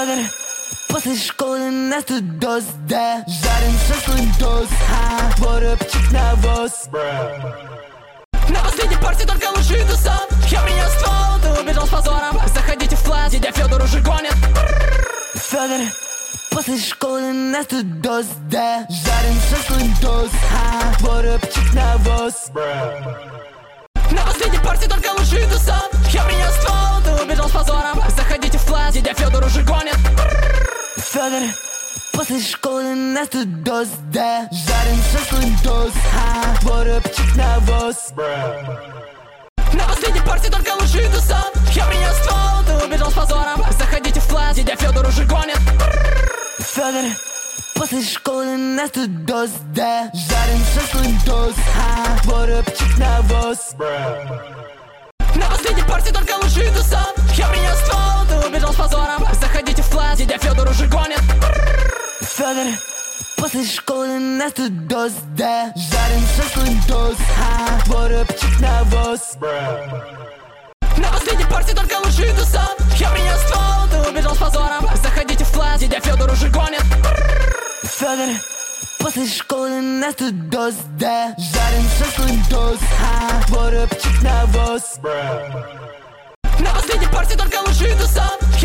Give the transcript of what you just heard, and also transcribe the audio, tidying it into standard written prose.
Фёдор, после школы нас тут дос, да. Жарим шашлык дос, воробчик навоз. На последней партии только лучший тусов. Я принес ствол, ты убежал с позором. Заходите в класс, дядя Фёдор уже гонит. Фёдор, после школы нас тут дос, да. Жарим шашлык дос, воробчик навоз. На последней партии только лучший тусов. Я принес ствол, ты убежал с позором. Заходите в класс, дядя Фёдор уже гонит. Фёдор, после школы нас тут дос, да. Жарим шашлык дос, воробчик навоз. На последней партии только лучший тусов. Я принес ствол, ты убежал с позором. Заходите в класс, дядя Фёдор уже гонит. Фёдор, после школы нас тут дос, да. Жарим шашлык дос, воробчик навоз. На последней партии только лучший тусов. Я принес ствол, ты убежал с позором. Заходите в класс, дядя Фёдор уже гонит. Фёдор, после школы нас тут дос, да. Жарим шашлык дос, воробчик навоз. На последней партии только лучший тусов. Я принес ствол, ты убежал с позором. Заходите в класс, дядя Фёдор уже гонит. Фёдор, после школы нас тут дос, да. Жарим шашлык дос, воробчик навоз. На последней партии только лучший тусов.